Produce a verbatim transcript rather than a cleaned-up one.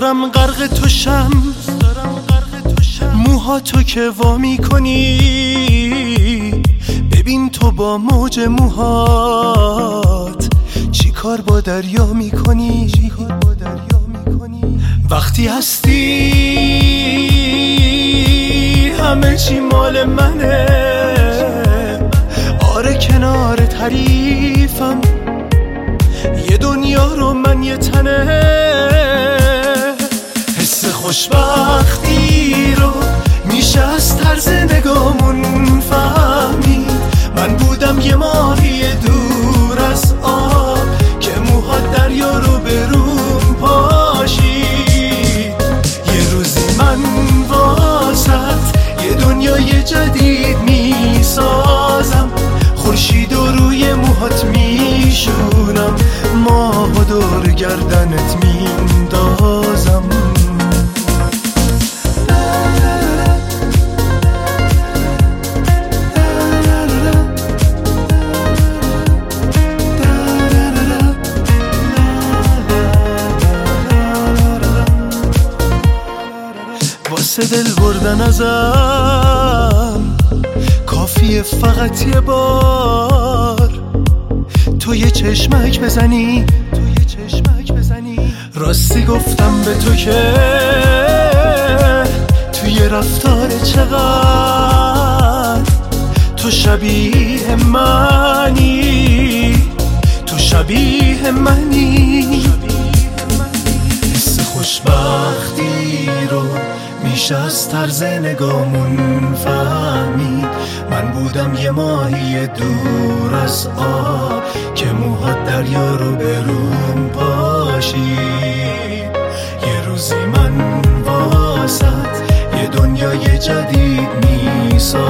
دارم غرق توشم، موها تو که وا میکنی. ببین تو با موج موهات چی کار با دریا میکنی. وقتی هستی همه چی مال منه. آره کنار تعریفم یه دنیا رو من یه تنه. حس خوشبختی رو میشه از طرز نگامون فهمید. من بودم یه ماهی دور از آب که موهات دریا رو به روم پاشید. یه روزی من واسط یه دنیای جدید میسازم. خورشید و روی موهات میشونم، ماه و دور گردنت میندازم. واسه دل بردن ازم کافیه فقط یه بار تو یه چشمک بزنی. راستی گفتم به تو که توی رفتار چقدر تو شبیه منی، تو شبیه منی. حس خوشبختی رو میشه از طرز نگامون فهمید. من بودم یه ماهی دور از آب که موهات دریا رو به روم پاشید. یه روزی من واسط یه دنیای جدید میسازم.